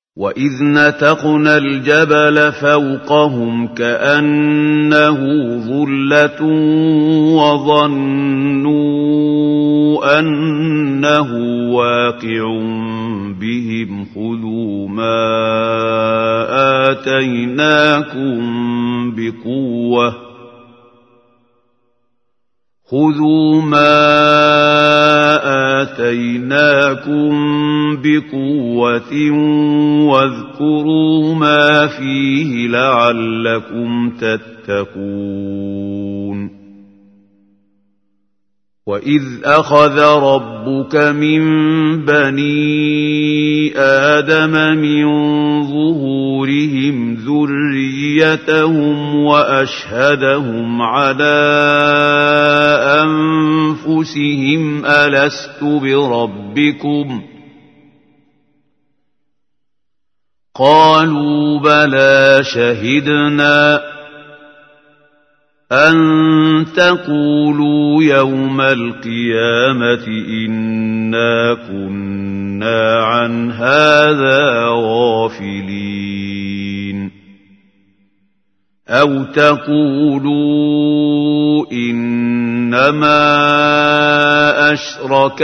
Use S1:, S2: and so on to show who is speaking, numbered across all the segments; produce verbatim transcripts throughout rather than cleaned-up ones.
S1: وَإِذْ نَتَقْنَا الْجَبَلَ فَوْقَهُمْ كَأَنَّهُ ظُلَّةٌ وَظَنُّوا أَنَّهُ وَاقِعٌ بِهِمْ خُذُوا مَا آتَيْنَاكُمْ بِقُوَّةٍ خُذُوا مَا آتَيْنَاكُمْ بِقُوَّةٍ وَاذْكُرُوا مَا فِيهِ لَعَلَّكُمْ تَتَّقُونَ وَإِذْ أَخَذَ رَبُّكَ مِنْ بَنِي آدَمَ مِنْ ظُهُورِهِمْ ذُرِّيَّتَهُمْ وَأَشْهَدَهُمْ عَلَى أَنفُسِهِمْ أَلَسْتُ بِرَبِّكُمْ ۖ قَالُوا بَلَى شَهِدْنَا أَن تَقُولُوا يَوْمَ الْقِيَامَةِ إِنَّا كُنَّا عَنْ هَذَا غَافِلِينَ أَوْ تَقُولُوا إِنَّمَا أَشْرَكَ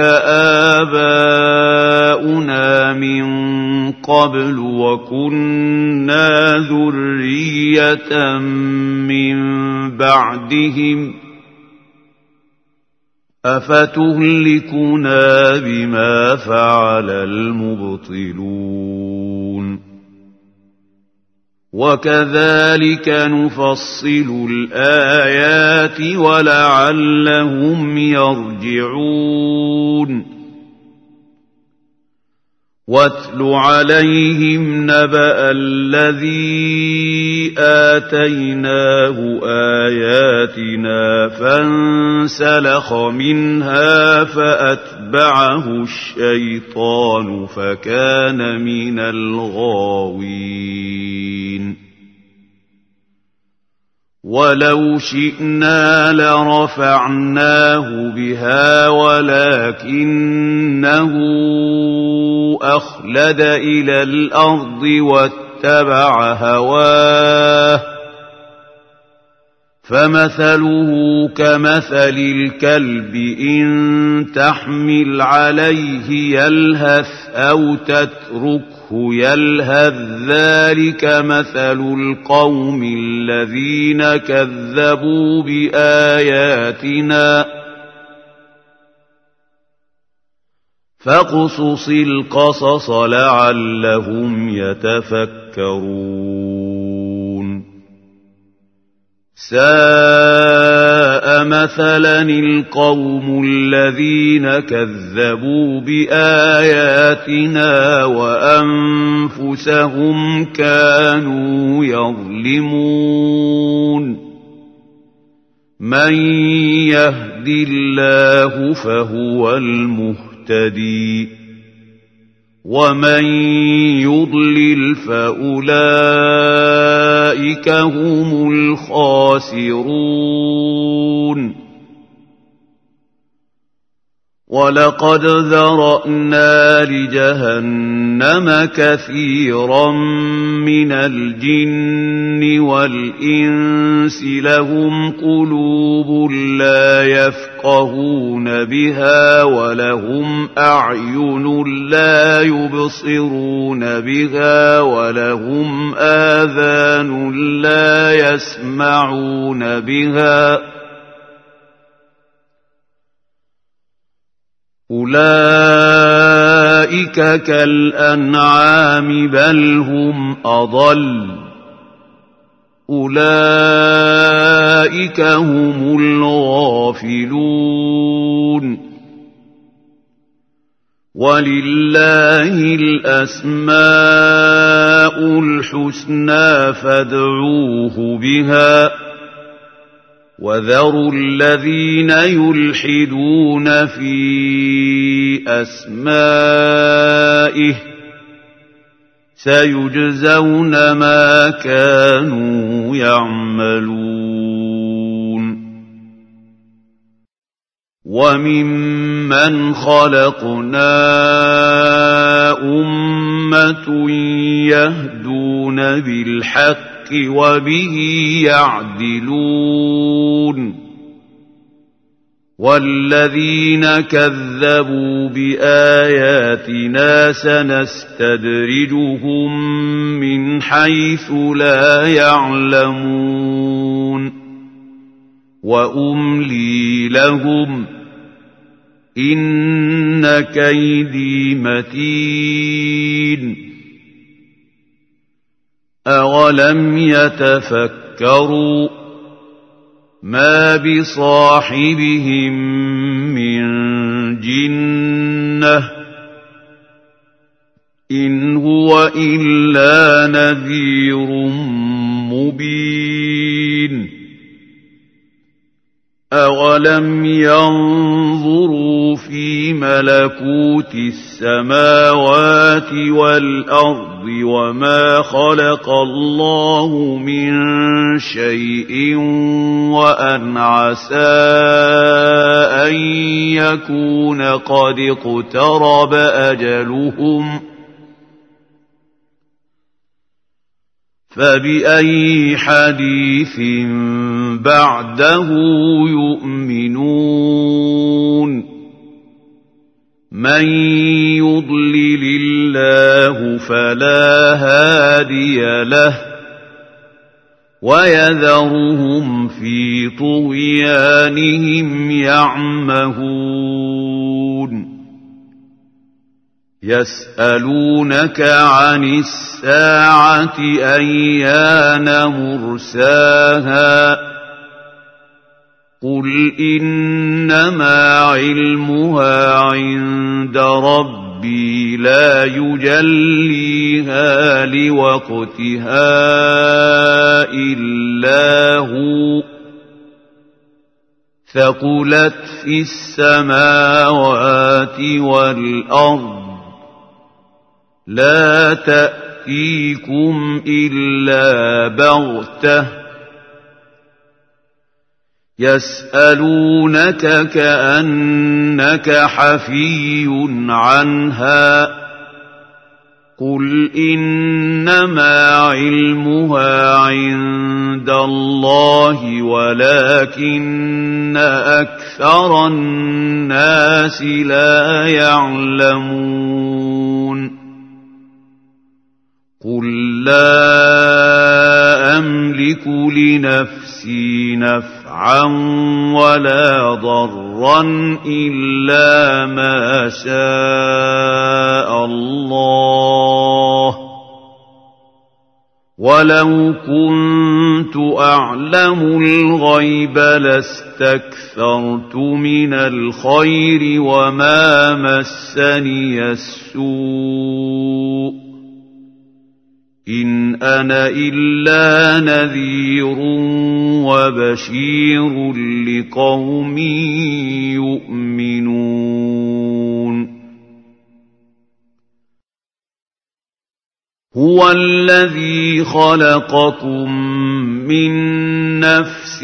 S1: آبَاؤُنَا مِن قَبْلُ وَكُنَّا ذُرِّيَّةً مِّن بَعْدِهِمْ أَفَتُهْلِكُنَا بِمَا فَعَلَ الْمُبْطِلُونَ وَكَذَلِكَ نُفَصِّلُ الْآيَاتِ وَلَعَلَّهُمْ يَرْجِعُونَ وَاتْلُ عَلَيْهِمْ نَبَأَ الَّذِي آتَيْنَاهُ آيَاتِنَا فَانسَلَخَ مِنْهَا فَأَتْبَعَهُ الشَّيْطَانُ فَكَانَ مِنَ الْغَاوِينَ وَلَوْ شِئْنَا لَرَفَعْنَاهُ بِهَا وَلَكِنَّهُ أَخْلَدَ إِلَى الْأَرْضِ وَاتَّبَعَ هَوَاهُ فَمَثَلُهُ كَمَثَلِ الْكَلْبِ إِن تَحْمِلْ عَلَيْهِ يَلْهَثْ أَوْ تَتْرُكْهُ يَلْهَثْ ذَلِكَ مَثَلُ الْقَوْمِ الَّذِينَ كَذَّبُوا بِآيَاتِنَا فَاقْصُصِ الْقَصَصَ لَعَلَّهُمْ يَتَفَكَّرُونَ سَاءَ مَثَلًا الْقَوْمُ الَّذِينَ كَذَّبُوا بِآيَاتِنَا وَأَنفُسَهُمْ كَانُوا يَظْلِمُونَ مَن يَهْدِ اللَّهُ فَهُوَ الْمُهْتَدِي وَمَن يُضْلِلْ فَأُولَئِكَ هُمُ الْخَاسِرُونَ وَلَقَدْ ذَرَأْنَا لِجَهَنَّمَ كَثِيرًا مِنَ الْجِنِّ وَالْإِنسِ لَهُمْ قُلُوبٌ لَّا يَفْقَهُونَ بِهَا وَلَهُمْ أَعْيُنٌ لَّا يُبْصِرُونَ بِهَا وَلَهُمْ آذَانٌ لَّا يَسْمَعُونَ بِهَا أُولَئِكَ كَالْأَنْعَامِ بَلْ هُمْ أَضَلُّ أُولَئِكَ هُمُ الْغَافِلُونَ وَلِلَّهِ الْأَسْمَاءُ الْحُسْنَى فَادْعُوهُ بِهَا وَذَرُوا الَّذِينَ يُلْحِدُونَ فِي أَسْمَائِهِ سَيُجْزَوْنَ مَا كَانُوا يَعْمَلُونَ وَمِمَّنْ خَلَقْنَا أُمَّةً أمة يهدون بالحق وبه يعدلون والذين كذبوا بآياتنا سنستدرجهم من حيث لا يعلمون وأملي لهم إن كيدي متين أولم يتفكروا ما بصاحبهم من جنة إن هو إلا نذير مبين أولم ينظروا في ملكوت السماوات والأرض وما خلق الله من شيء وأن عسى أن يكون قد اقترب أجلهم فبأي حديث بعده يؤمنون من يضلل الله فلا هادي له ويذرهم في طغيانهم يعمهون يسألونك عن الساعة أيان مرساها قل إنما علمها عند ربي لا يجليها لوقتها إلا هو ثقلت في السماوات والأرض لا تأتيكم إلا بغتة يسألونك كأنك حفي عنها قل إنما علمها عند الله ولكن أكثر الناس لا يعلمون قل لا أملك لنفسي نفعا ولا ضرا إلا ما شاء الله ولو كنت أعلم الغيب لاستكثرت من الخير وما مسني السوء إن أنا إلا نذير وبشير لقوم يؤمنون هو الذي خلقكم من نفس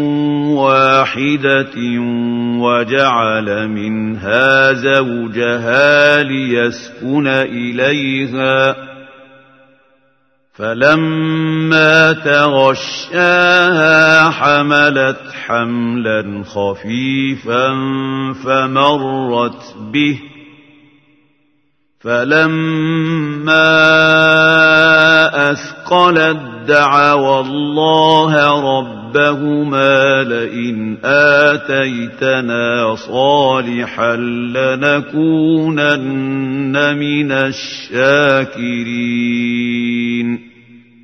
S1: واحدة وجعل منها زوجها ليسكن إليها فلما تغشاها حملت حملا خفيفا فمرت به فلما أثقلت دعوا الله ربهما لئن آتيتنا صالحا لنكونن من الشاكرين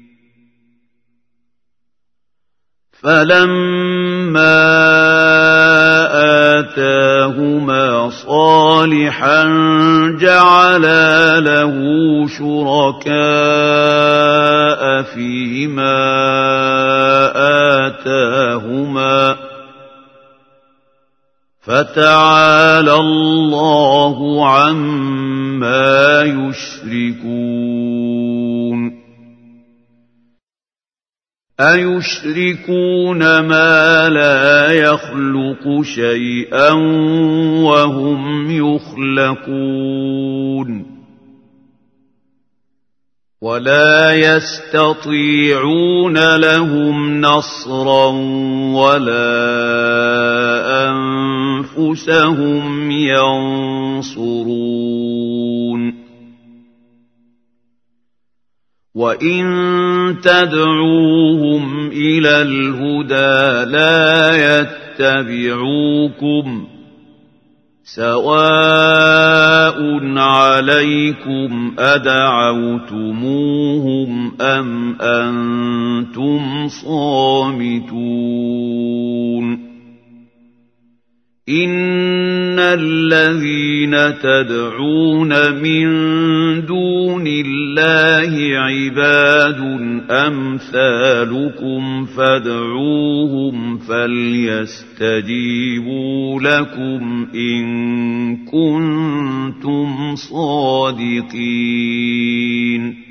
S1: فلما آتاهما صالحا جعلا له شركاء فيما آتاهما فتعالى الله عما يشركون أيشركون ما لا يخلق شيئا وهم يخلقون ولا يستطيعون لهم نصرا ولا أنفسهم ينصرون وإن تدعوهم إلى الهدى لا يتبعوكم سواء عليكم أدعوتموهم أم أنتم صامتون إن الذين تدعون من دون الله عباد أمثالكم فادعوهم فليستجيبوا لكم إن كنتم صادقين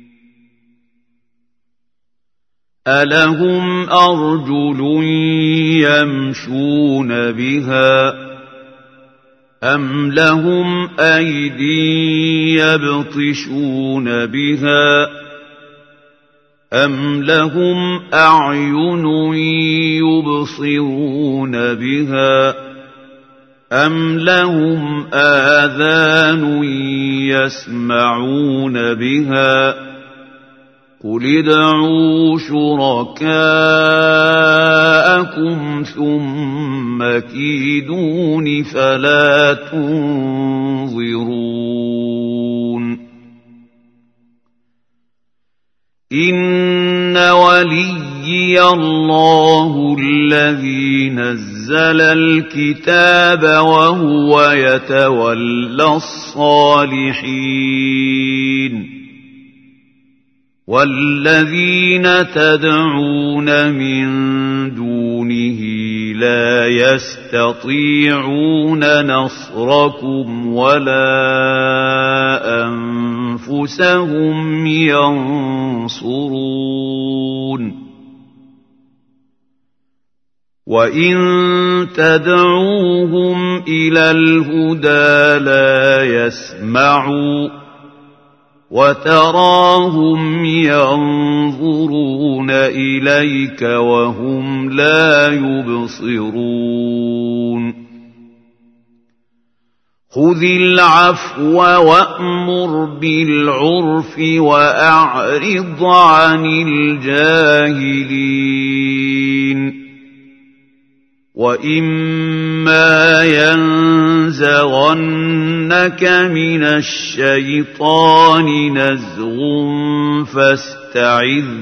S1: ألهم أرجل يمشون بها أم لهم أيدي يبطشون بها أم لهم أعين يبصرون بها أم لهم آذان يسمعون بها قل ادعوا شركاءكم ثم كيدون فلا تنظرون إن وليي الله الذي نزل الكتاب وهو يتولى الصالحين والذين تدعون من دونه لا يستطيعون نصركم ولا أنفسهم ينصرون وإن تدعوهم إلى الهدى لا يسمعوا وتراهم ينظرون إليك وهم لا يبصرون خذ العفو وأمر بالعرف وأعرض عن الجاهلين وإما ينزغنك من الشيطان نزغ فاستعذ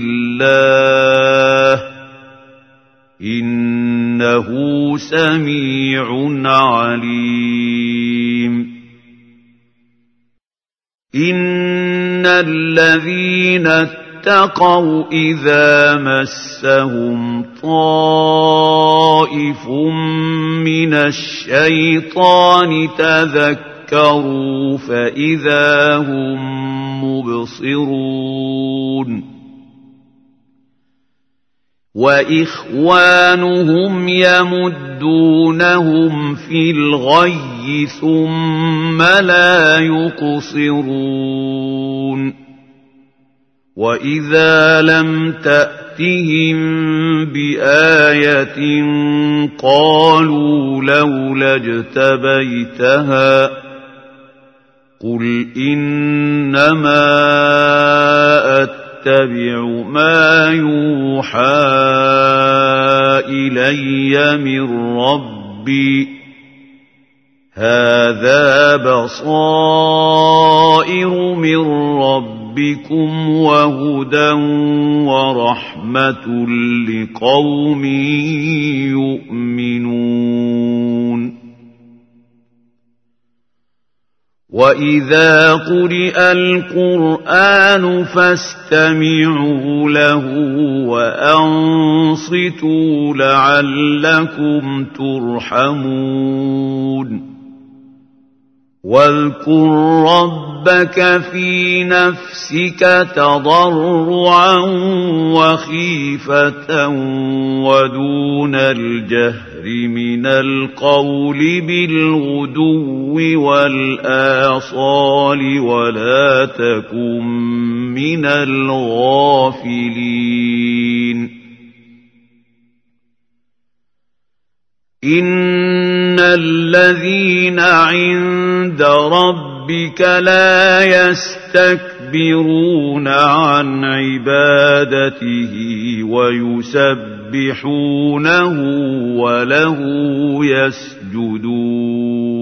S1: بالله إنه سميع عليم إن الذين اتقوا إذا مسهم طائف من الشيطان تذكروا فإذا هم مبصرون وإخوانهم يمدونهم في الغي ثم لا يقصرون وإذا لم تأتهم بآية قالوا لولا اجتبيتها قل إنما أتبع ما يوحى إلي من ربي هذا بصائر من ربي بكم وهدى ورحمة لقوم يؤمنون وإذا قرئ القرآن فاستمعوا له وأنصتوا لعلكم ترحمون واذكر ربك في نفسك تضرعا وخيفة ودون الجهر من القول بالغدو والآصال ولا تكن من الغافلين إن الذين عند ربك لا يستكبرون عن عبادته ويسبحونه وله يسجدون